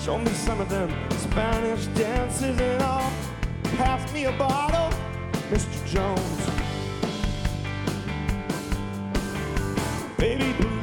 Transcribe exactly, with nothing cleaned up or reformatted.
Show me some of them Spanish dances and all. Pass me a bottle, Mister Jones. Baby, please.